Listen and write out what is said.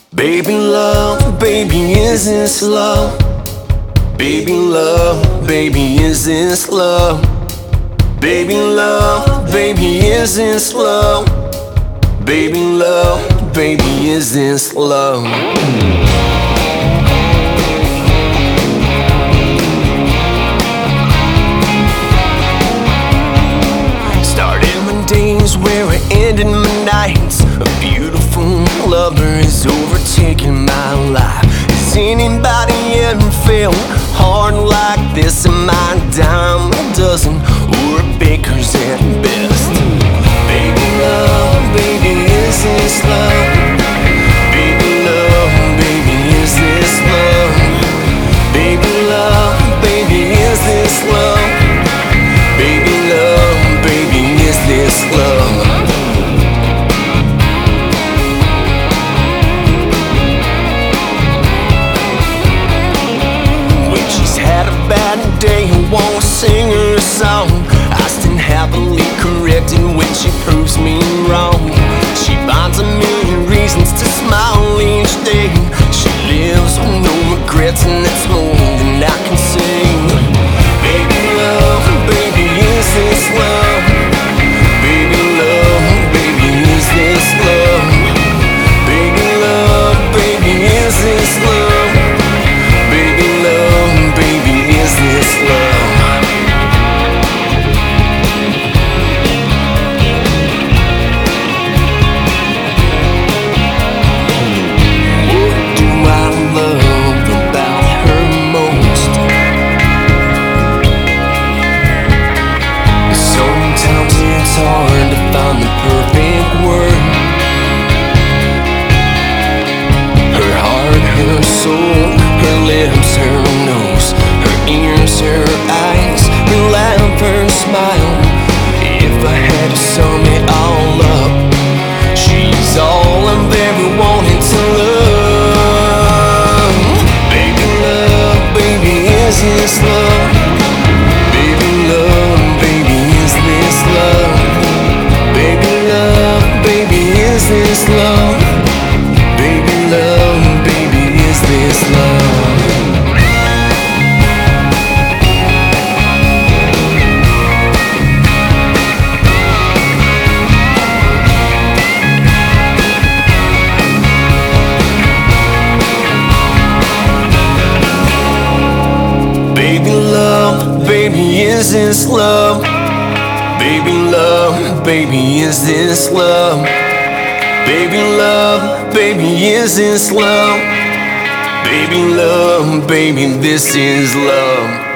Baby love, baby, is this love? Baby love, baby, is this love? Baby love, baby, is this love? Baby love, baby, is this love? Started my days where I ended my nights. A beautiful lover is overtaking my life. Has anybody ever felt hard like this? Am I a dime a dozen or a baker's at best? Baby love, baby, is this love? Baby love, baby, is this love? Baby love, baby, is this love? Baby love, baby, is this love? When she's had a bad day, I won't sing her a song. I stand happily corrected when she proves me wrong. She finds a million reasons to smile each day. She lives with no regrets, and that's more than I can say. Baby love, baby, is this love? Baby love, baby, is this love? Baby love, baby, is this love? Baby love, baby, is this love? What do I love about her most? Sometimes it's hard to find the perfect word. Her heart, her soul, her lips, her nose, her ears, her eyes, her laugh, her smile. If I had to sum it all up, she's all I've ever wanted to love. Baby love, baby, is this love? Baby love, baby, is this love? Baby love, baby, is this love? Baby love, baby, is this love? Baby love, baby, is this love? Baby love, baby, is this love? Baby love, baby, is this love? Baby love, baby, this is love.